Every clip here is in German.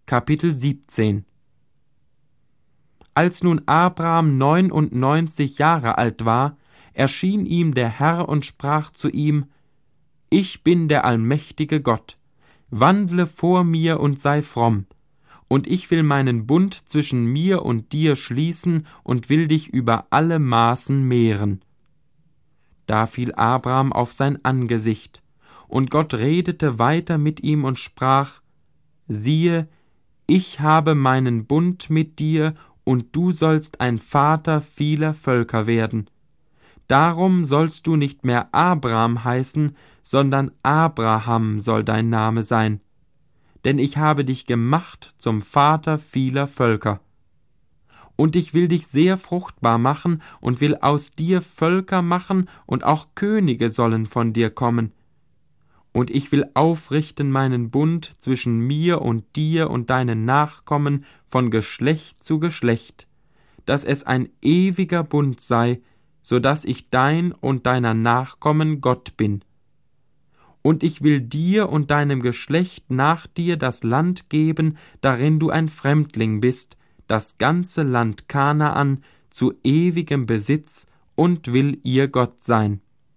Kapitel 17. Als nun Abraham 99 Jahre alt war, erschien ihm der Herr und sprach zu ihm: Ich bin der allmächtige Gott, wandle vor mir und sei fromm, und ich will meinen Bund zwischen mir und dir schließen und will dich über alle Maßen mehren. Da fiel Abraham auf sein Angesicht, und Gott redete weiter mit ihm und sprach: Siehe, ich habe meinen Bund mit dir, und du sollst ein Vater vieler Völker werden. Darum sollst du nicht mehr Abraham heißen, sondern Abraham soll dein Name sein. Denn ich habe dich gemacht zum Vater vieler Völker. Und ich will dich sehr fruchtbar machen und will aus dir Völker machen, und auch Könige sollen von dir kommen. Und ich will aufrichten meinen Bund zwischen mir und dir und deinen Nachkommen von Geschlecht zu Geschlecht, dass es ein ewiger Bund sei, so dass ich dein und deiner Nachkommen Gott bin. Und ich will dir und deinem Geschlecht nach dir das Land geben, darin du ein Fremdling bist, das ganze Land Kanaan, zu ewigem Besitz, und will ihr Gott sein.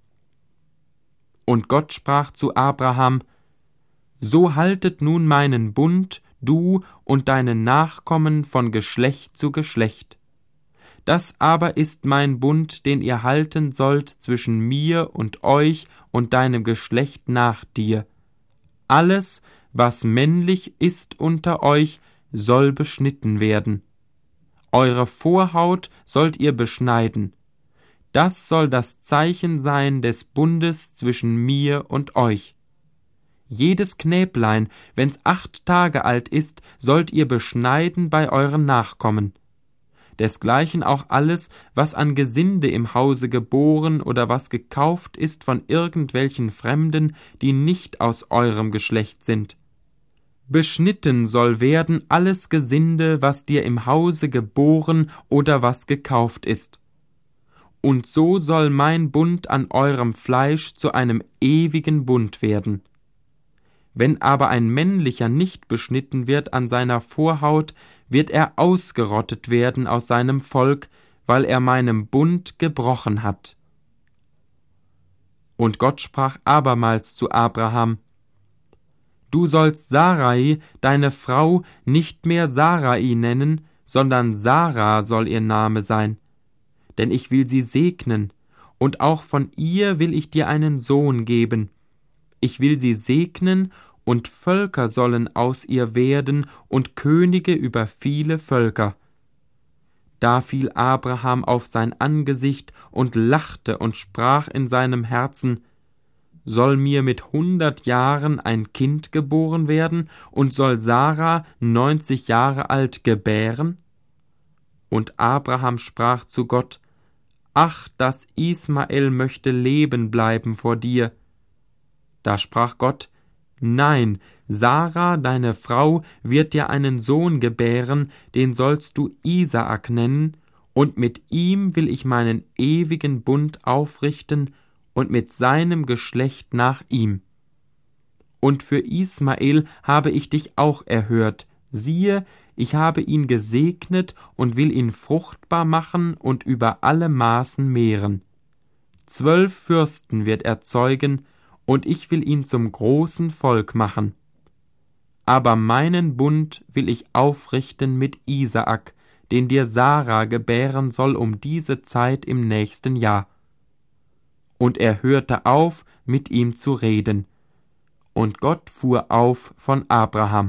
Und Gott sprach zu Abraham: So haltet nun meinen Bund, du und deine Nachkommen von Geschlecht zu Geschlecht. Das aber ist mein Bund, den ihr halten sollt zwischen mir und euch und deinem Geschlecht nach dir. Alles, was männlich ist unter euch, soll beschnitten werden. Eure Vorhaut sollt ihr beschneiden. Das soll das Zeichen sein des Bundes zwischen mir und euch. Jedes Knäblein, wenn's 8 Tage alt ist, sollt ihr beschneiden bei euren Nachkommen. Desgleichen auch alles, was an Gesinde im Hause geboren oder was gekauft ist von irgendwelchen Fremden, die nicht aus eurem Geschlecht sind. Beschnitten soll werden alles Gesinde, was dir im Hause geboren oder was gekauft ist. Und so soll mein Bund an eurem Fleisch zu einem ewigen Bund werden. Wenn aber ein männlicher nicht beschnitten wird an seiner Vorhaut, wird er ausgerottet werden aus seinem Volk, weil er meinem Bund gebrochen hat. Und Gott sprach abermals zu Abraham: Du sollst Sarai, deine Frau, nicht mehr Sarai nennen, sondern Sarah soll ihr Name sein. Denn ich will sie segnen, und auch von ihr will ich dir einen Sohn geben. Ich will sie segnen, und Völker sollen aus ihr werden, und Könige über viele Völker. Da fiel Abraham auf sein Angesicht und lachte und sprach in seinem Herzen: Soll mir mit 100 Jahren ein Kind geboren werden, und soll Sarah 90 Jahre alt gebären? Und Abraham sprach zu Gott: Ach, dass Ismael möchte leben bleiben vor dir. Da sprach Gott: Nein, Sarah, deine Frau, wird dir einen Sohn gebären, den sollst du Isaak nennen, und mit ihm will ich meinen ewigen Bund aufrichten, und mit seinem Geschlecht nach ihm. Und für Ismael habe ich dich auch erhört. Siehe, ich habe ihn gesegnet und will ihn fruchtbar machen und über alle Maßen mehren. 12 Fürsten wird er zeugen, und ich will ihn zum großen Volk machen. Aber meinen Bund will ich aufrichten mit Isaak, den dir Sarah gebären soll um diese Zeit im nächsten Jahr. Und er hörte auf, mit ihm zu reden. Und Gott fuhr auf von Abraham.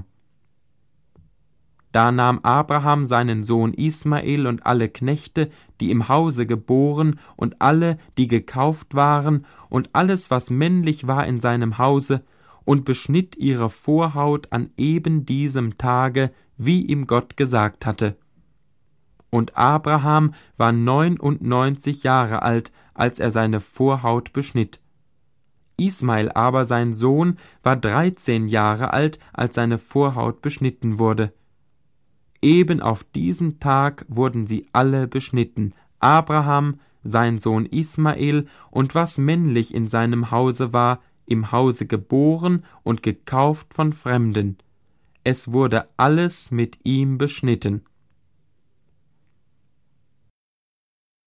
Da nahm Abraham seinen Sohn Ismael und alle Knechte, die im Hause geboren, und alle, die gekauft waren, und alles, was männlich war in seinem Hause, und beschnitt ihre Vorhaut an eben diesem Tage, wie ihm Gott gesagt hatte. Und Abraham war 99 Jahre alt, als er seine Vorhaut beschnitt. Ismael aber, sein Sohn, war 13 Jahre alt, als seine Vorhaut beschnitten wurde. Eben auf diesen Tag wurden sie alle beschnitten, Abraham, sein Sohn Ismael und was männlich in seinem Hause war, im Hause geboren und gekauft von Fremden. es wurde alles mit ihm beschnitten.